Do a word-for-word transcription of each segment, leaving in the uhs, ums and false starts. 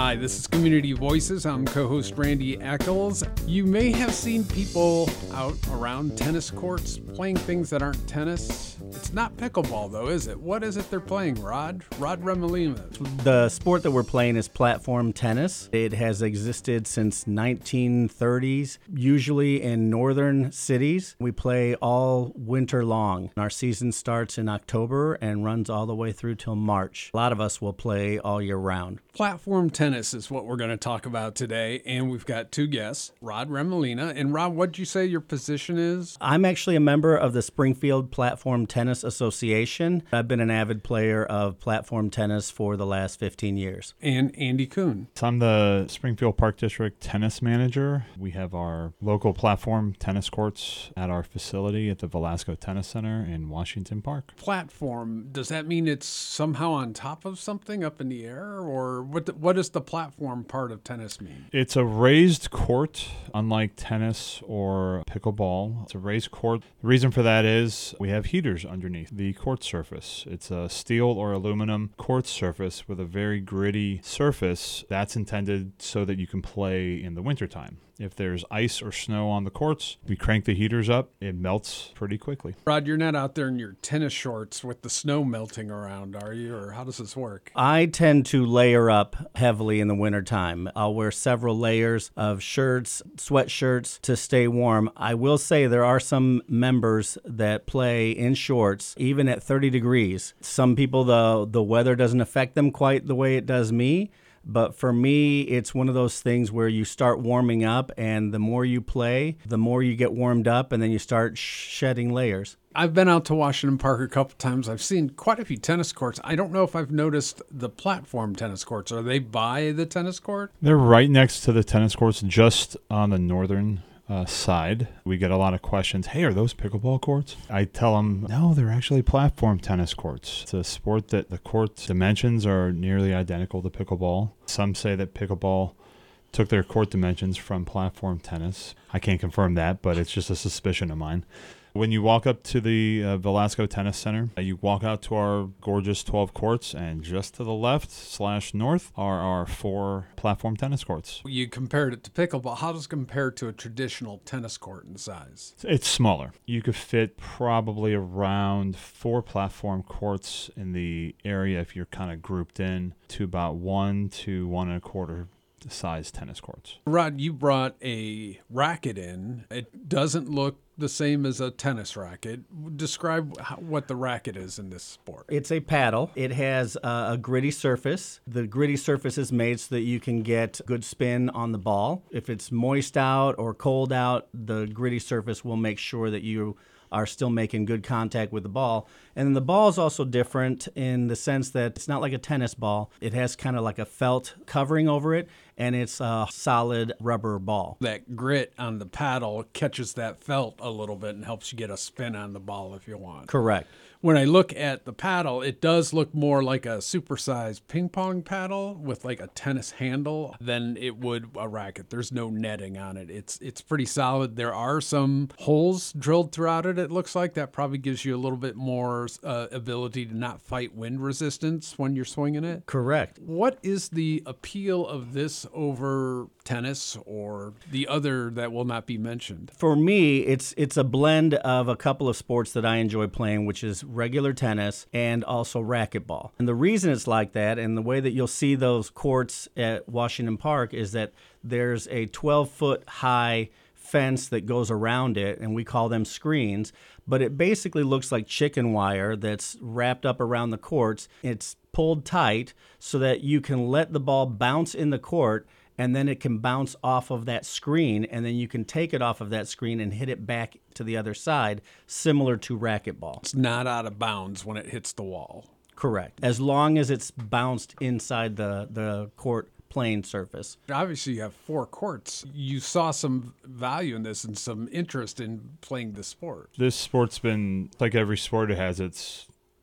Hi, this is Community Voices. I'm co-host Randy Eccles. You may have seen people out around tennis courts playing things that aren't tennis. It's not pickleball, though, is it? What is it they're playing, Rod? Rod Remolina. The sport that we're playing is platform tennis. It has existed since nineteen thirties, usually in northern cities. We play all winter long. Our season starts in October and runs all the way through till March. A lot of us will play all year round. Platform tennis is what we're going to talk about today, and we've got two guests, Rod Remolina. And Rod, what'd you say your position is? I'm actually a member of the Springfield Platform Tennis Association. I've been an avid player of platform tennis for the last fifteen years. And Andy Kuhn. So I'm the Springfield Park District tennis manager. We have our local platform tennis courts at our facility at the Velasco Tennis Center in Washington Park. Platform, does that mean it's somehow on top of something up in the air? Or what, the, what does the platform part of tennis mean? It's a raised court, unlike tennis or pickleball. It's a raised court. The reason for that is we have heaters underneath the court surface. It's a steel or aluminum court surface with a very gritty surface that's intended so that you can play in the wintertime. If there's ice or snow on the courts, we crank the heaters up. It melts pretty quickly. Rod, you're not out there in your tennis shorts with the snow melting around, are you? Or how does this work? I tend to layer up heavily in the wintertime. I'll wear several layers of shirts, sweatshirts to stay warm. I will say there are some members that play in shorts, even at thirty degrees. Some people, the, the weather doesn't affect them quite the way it does me. But for me, it's one of those things where you start warming up, and the more you play, the more you get warmed up, and then you start shedding layers. I've been out to Washington Park a couple times. I've seen quite a few tennis courts. I don't know if I've noticed the platform tennis courts. Are they by the tennis court? They're right next to the tennis courts, just on the northern Uh, side. We get a lot of questions. Hey, are those pickleball courts? I tell them, no, they're actually platform tennis courts. It's a sport that the court dimensions are nearly identical to pickleball. Some say that pickleball took their court dimensions from platform tennis. I can't confirm that, but it's just a suspicion of mine. When you walk up to the uh, Velasco Tennis Center, uh, you walk out to our gorgeous twelve courts, and just to the left slash north are our four platform tennis courts. You compared it to pickleball. How does it compare to a traditional tennis court in size? It's smaller. You could fit probably around four platform courts in the area if you're kind of grouped in to about one to one and a quarter size tennis courts. Rod, you brought a racket in. It doesn't look the same as a tennis racket. Describe how, what the racket is in this sport. It's a paddle. It has uh, a gritty surface. The gritty surface is made so that you can get good spin on the ball. If it's moist out or cold out, the gritty surface will make sure that you are still making good contact with the ball. And then the ball is also different in the sense that it's not like a tennis ball. It has kind of like a felt covering over it, and it's a solid rubber ball. That grit on the paddle catches that felt a little bit and helps you get a spin on the ball if you want. Correct. When I look at the paddle, it does look more like a supersized ping pong paddle with like a tennis handle than it would a racket. There's no netting on it. It's it's pretty solid. There are some holes drilled throughout it, it looks like. That probably gives you a little bit more uh, ability to not fight wind resistance when you're swinging it. Correct. What is the appeal of this over tennis or the other that will not be mentioned? For me, it's it's a blend of a couple of sports that I enjoy playing, which is regular tennis and also racquetball. And the reason it's like that, and the way that you'll see those courts at Washington Park, is that there's a twelve-foot high fence that goes around it, and we call them screens. But it basically looks like chicken wire that's wrapped up around the courts. It's pulled tight so that you can let the ball bounce in the court, and then it can bounce off of that screen, and then you can take it off of that screen and hit it back to the other side, similar to racquetball. It's not out of bounds when it hits the wall. Correct. As long as it's bounced inside the, the court playing surface. Obviously, you have four courts. You saw some value in this and some interest in playing the sport. This sport's been, like every sport, it has its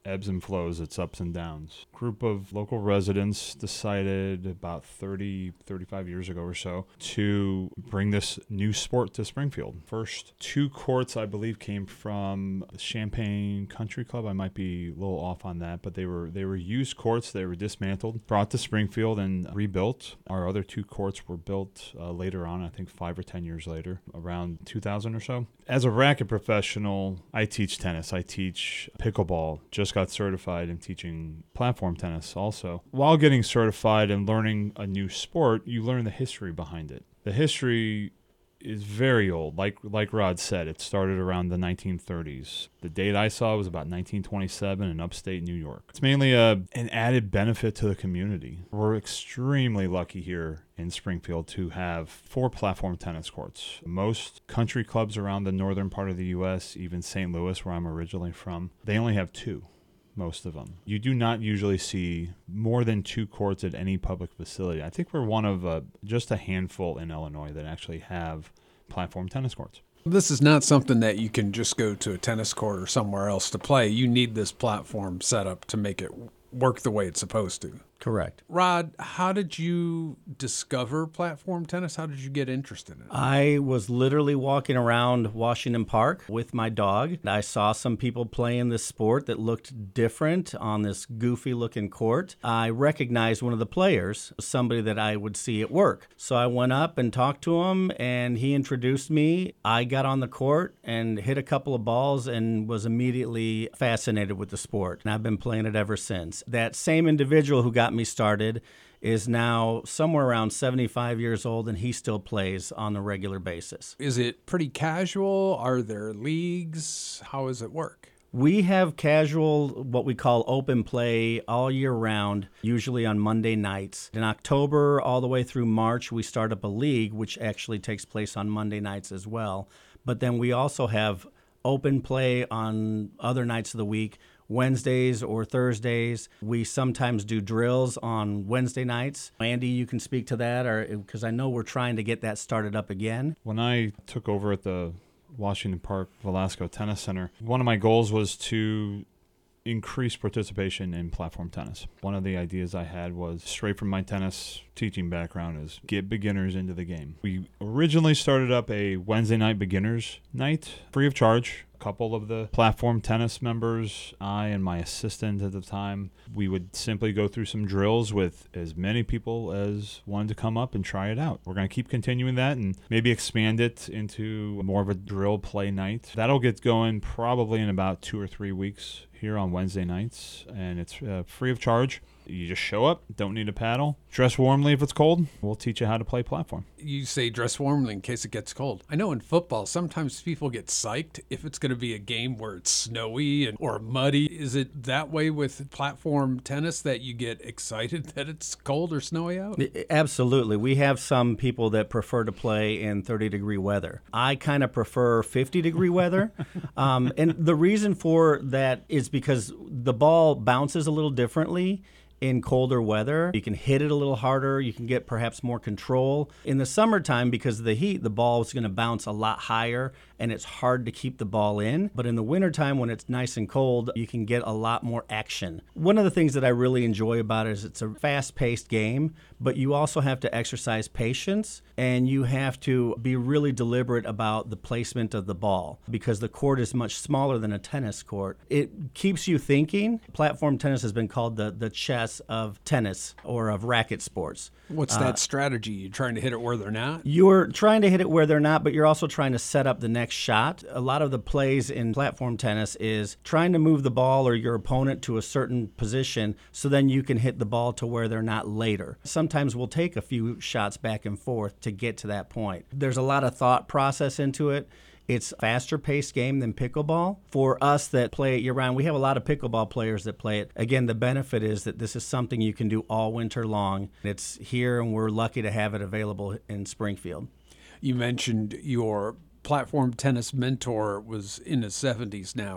ebbs and flows, its ups and downs. A group of local residents decided about thirty, thirty-five years ago or so to bring this new sport to Springfield. First two courts, I believe, came from Champaign Country Club. I might be a little off on that, but they were they were used courts. They were dismantled, brought to Springfield, and rebuilt. Our other two courts were built uh, later on, I think five or ten years later, around two thousand or so. As a racket professional, I teach tennis. I teach pickleball. Just got certified in teaching platform tennis also. While getting certified and learning a new sport, you learn the history behind it. The history is very old. Like like Rod said, it started around the nineteen thirties. The date I saw was about nineteen twenty-seven in upstate New York. It's mainly a, an added benefit to the community. We're extremely lucky here in Springfield to have four platform tennis courts. Most country clubs around the northern part of the U S, even Saint Louis, where I'm originally from, they only have two. Most of them. You do not usually see more than two courts at any public facility. I think we're one of uh, just a handful in Illinois that actually have platform tennis courts. This is not something that you can just go to a tennis court or somewhere else to play. You need this platform set up to make it work the way it's supposed to. Correct. Rod, how did you discover platform tennis? How did you get interested in it? I was literally walking around Washington Park with my dog. I saw some people playing this sport that looked different on this goofy-looking court. I recognized one of the players, somebody that I would see at work. So I went up and talked to him, and he introduced me. I got on the court and hit a couple of balls and was immediately fascinated with the sport. And I've been playing it ever since. That same individual who got me started is now somewhere around seventy-five years old, and he still plays on a regular basis. Is it pretty casual? Are there leagues? How does it work? We have casual, what we call open play all year round, usually on Monday nights. In October all the way through March, we start up a league, which actually takes place on Monday nights as well. But then we also have open play on other nights of the week, Wednesdays or Thursdays. We sometimes do drills on Wednesday nights. Andy, you can speak to that, or because I know we're trying to get that started up again. When I took over at the Washington Park Velasco Tennis Center, one of my goals was to increase participation in platform tennis. One of the ideas I had was, straight from my tennis teaching background, is get beginners into the game. We originally started up a Wednesday night beginners night, free of charge. A couple of the platform tennis members, I and my assistant at the time, we would simply go through some drills with as many people as wanted to come up and try it out. We're going to keep continuing that and maybe expand it into more of a drill play night. That'll get going probably in about two or three weeks here on Wednesday nights, and it's uh, free of charge. You just show up, don't need a paddle, dress warmly if it's cold. We'll teach you how to play platform. You say dress warmly in case it gets cold. I know in football, sometimes people get psyched if it's going to be a game where it's snowy and or muddy. Is it that way with platform tennis, that you get excited that it's cold or snowy out? Absolutely. We have some people that prefer to play in thirty degree weather. I kind of prefer fifty degree weather. Um, and the reason for that is because the ball bounces a little differently in colder weather. You can hit it a little harder. You can get perhaps more control. In the summertime, because of the heat, the ball is going to bounce a lot higher, and it's hard to keep the ball in. But in the wintertime, when it's nice and cold, you can get a lot more action. One of the things that I really enjoy about it is it's a fast-paced game, but you also have to exercise patience, and you have to be really deliberate about the placement of the ball, because the court is much smaller than a tennis court. It keeps you thinking. Platform tennis has been called the, the chess of tennis or of racket sports. What's that uh, strategy? You're trying to hit it where they're not? You're trying to hit it where they're not, but you're also trying to set up the next shot. A lot of the plays in platform tennis is trying to move the ball or your opponent to a certain position so then you can hit the ball to where they're not later. Sometimes we'll take a few shots back and forth to get to that point. There's a lot of thought process into it. It's a faster paced game than pickleball. For us that play it year round, we have a lot of pickleball players that play it. Again, the benefit is that this is something you can do all winter long. It's here, and we're lucky to have it available in Springfield. You mentioned your platform tennis mentor was in his seventies now.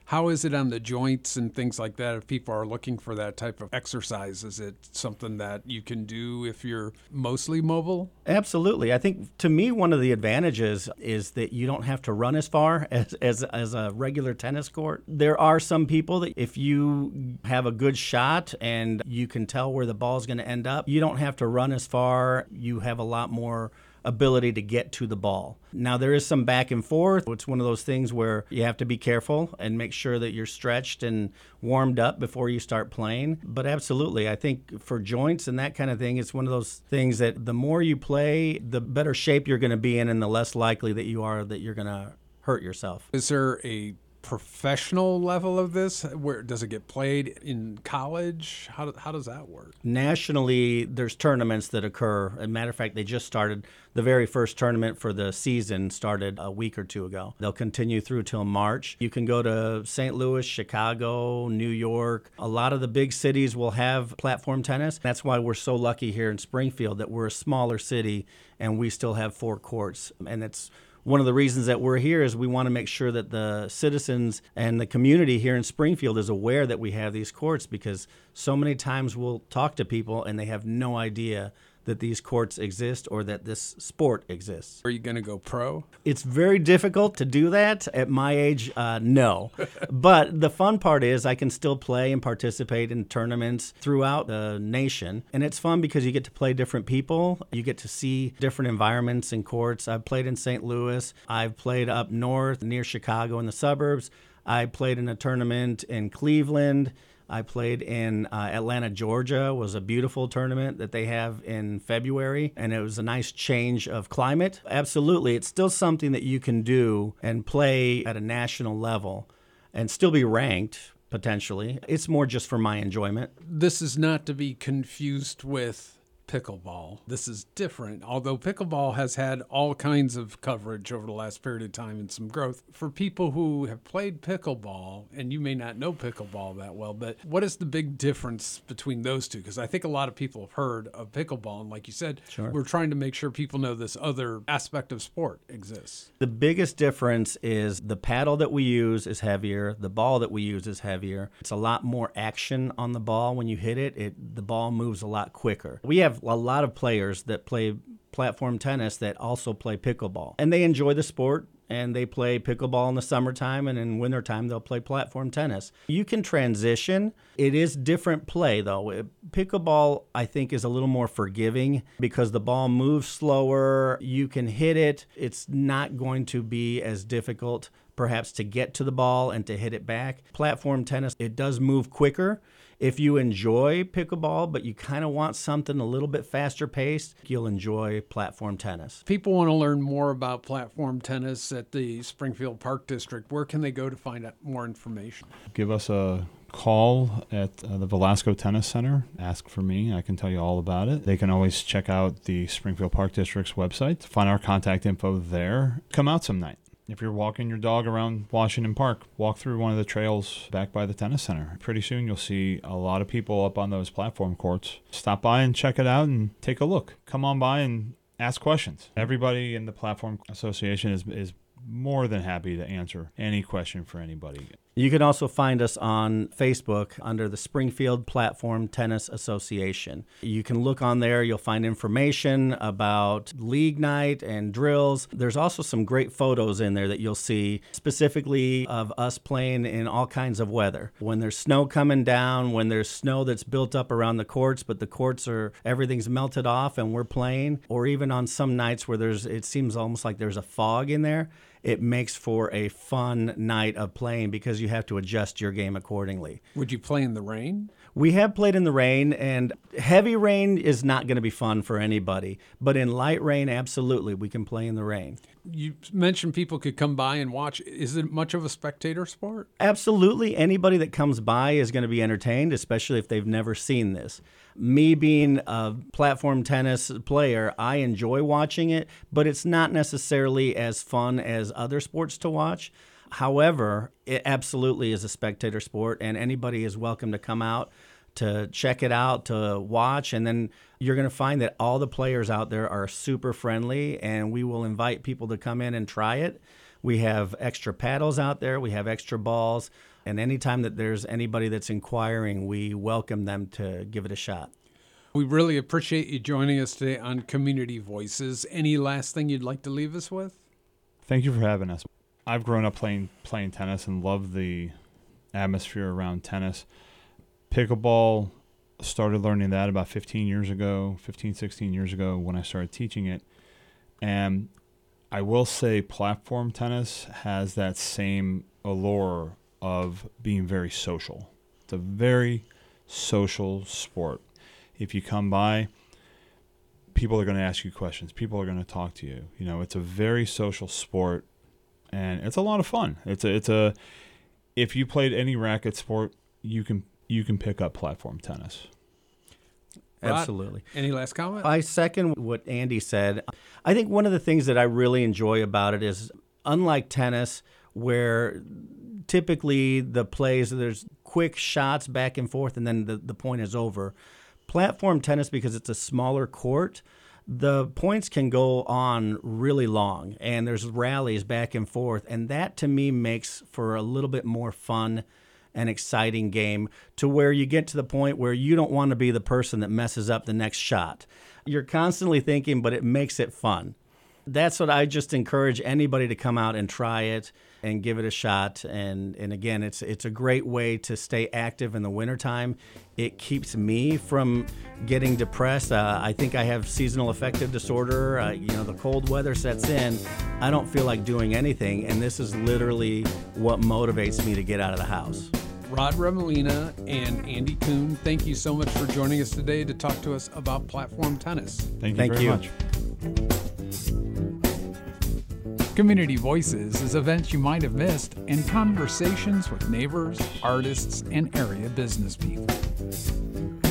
How is it on the joints and things like that? If people are looking for that type of exercise, is it something that you can do if you're mostly mobile? Absolutely. I think to me, one of the advantages is that you don't have to run as far as, as, as a regular tennis court. There are some people that if you have a good shot and you can tell where the ball is going to end up, you don't have to run as far. You have a lot more ability to get to the ball. Now, there is some back and forth. It's one of those things where you have to be careful and make sure that you're stretched and warmed up before you start playing. But absolutely, I think for joints and that kind of thing, it's one of those things that the more you play, the better shape you're going to be in and the less likely that you are that you're going to hurt yourself. Is there a professional level of this? Where does it get played in college? How, how does that work? Nationally, there's tournaments that occur. As a matter of fact, they just started. The very first tournament for the season started a week or two ago. They'll continue through till March. You can go to Saint Louis, Chicago, New York. A lot of the big cities will have platform tennis. That's why we're so lucky here in Springfield that we're a smaller city and we still have four courts. And it's one of the reasons that we're here is we want to make sure that the citizens and the community here in Springfield is aware that we have these courts, because so many times we'll talk to people and they have no idea that these courts exist or that this sport exists. Are you going to go pro? It's very difficult to do that at my age, uh, no. But the fun part is I can still play and participate in tournaments throughout the nation. And it's fun because you get to play different people. You get to see different environments and courts. I've played in Saint Louis. I've played up north near Chicago in the suburbs. I played in a tournament in Cleveland. I played in uh, Atlanta, Georgia. It was a beautiful tournament that they have in February, and it was a nice change of climate. Absolutely, it's still something that you can do and play at a national level and still be ranked, potentially. It's more just for my enjoyment. This is not to be confused with pickleball. This is different, although pickleball has had all kinds of coverage over the last period of time and some growth. For people who have played pickleball, and you may not know pickleball that well, but what is the big difference between those two? Because I think a lot of people have heard of pickleball, and like you said, Sure. We're trying to make sure people know this other aspect of sport exists. The biggest difference is the paddle that we use is heavier. The ball that we use is heavier. It's a lot more action on the ball when you hit it. It the ball moves a lot quicker. We have a lot of players that play platform tennis that also play pickleball, and they enjoy the sport, and they play pickleball in the summertime, and in wintertime they'll play platform tennis. You can transition. It is different play, though. Pickleball, I think, is a little more forgiving because the ball moves slower. You can hit it. It's not going to be as difficult, perhaps, to get to the ball and to hit it back. Platform tennis, it does move quicker. If you enjoy pickleball, but you kind of want something a little bit faster paced, you'll enjoy platform tennis. People want to learn more about platform tennis at the Springfield Park District. Where can they go to find out more information? Give us a call at uh, the Velasco Tennis Center. Ask for me. I can tell you all about it. They can always check out the Springfield Park District's website, find our contact info there. Come out some night. If you're walking your dog around Washington Park, walk through one of the trails back by the tennis center. Pretty soon you'll see a lot of people up on those platform courts. Stop by and check it out and take a look. Come on by and ask questions. Everybody in the Platform Association is is more than happy to answer any question for anybody. You can also find us on Facebook under the Springfield Platform Tennis Association. You can look on there. You'll find information about league night and drills. There's also some great photos in there that you'll see specifically of us playing in all kinds of weather. When there's snow coming down, when there's snow that's built up around the courts, but the courts are, everything's melted off and we're playing, or even on some nights where there's, it seems almost like there's a fog in there. It makes for a fun night of playing because you have to adjust your game accordingly. Would you play in the rain? We have played in the rain, and heavy rain is not going to be fun for anybody. But in light rain, absolutely, we can play in the rain. You mentioned people could come by and watch. Is it much of a spectator sport? Absolutely. Anybody that comes by is going to be entertained, especially if they've never seen this. Me being a platform tennis player, I enjoy watching it, but it's not necessarily as fun as other sports to watch. However, it absolutely is a spectator sport, and anybody is welcome to come out to check it out, to watch, and then you're going to find that all the players out there are super friendly, and we will invite people to come in and try it. We have extra paddles out there. We have extra balls. And anytime that there's anybody that's inquiring, we welcome them to give it a shot. We really appreciate you joining us today on Community Voices. Any last thing you'd like to leave us with? Thank you for having us. I've grown up playing playing tennis and love the atmosphere around tennis. Pickleball, started learning that about fifteen years ago, fifteen, sixteen years ago when I started teaching it. And I will say platform tennis has that same allure of being very social. It's a very social sport. If you come by, people are going to ask you questions. People are going to talk to you. You know, it's a very social sport, and it's a lot of fun. It's a, it's a, if you played any racket sport, you can you can pick up platform tennis. Rod, Absolutely. Any last comment? I second what Andy said. I think one of the things that I really enjoy about it is, unlike tennis, where typically the plays, there's quick shots back and forth, and then the, the point is over. Platform tennis, because it's a smaller court, the points can go on really long, and there's rallies back and forth, and that to me makes for a little bit more fun and exciting game, to where you get to the point where you don't want to be the person that messes up the next shot. You're constantly thinking, but it makes it fun. That's what I just encourage anybody to come out and try it and give it a shot. And, and again, it's it's a great way to stay active in the wintertime. It keeps me from getting depressed. Uh, I think I have seasonal affective disorder. Uh, you know, the cold weather sets in. I don't feel like doing anything, and this is literally what motivates me to get out of the house. Rod Remolina and Andy Kuhn, thank you so much for joining us today to talk to us about platform tennis. Thank you Thank very you. much. Community Voices is events you might have missed and conversations with neighbors, artists, and area business people.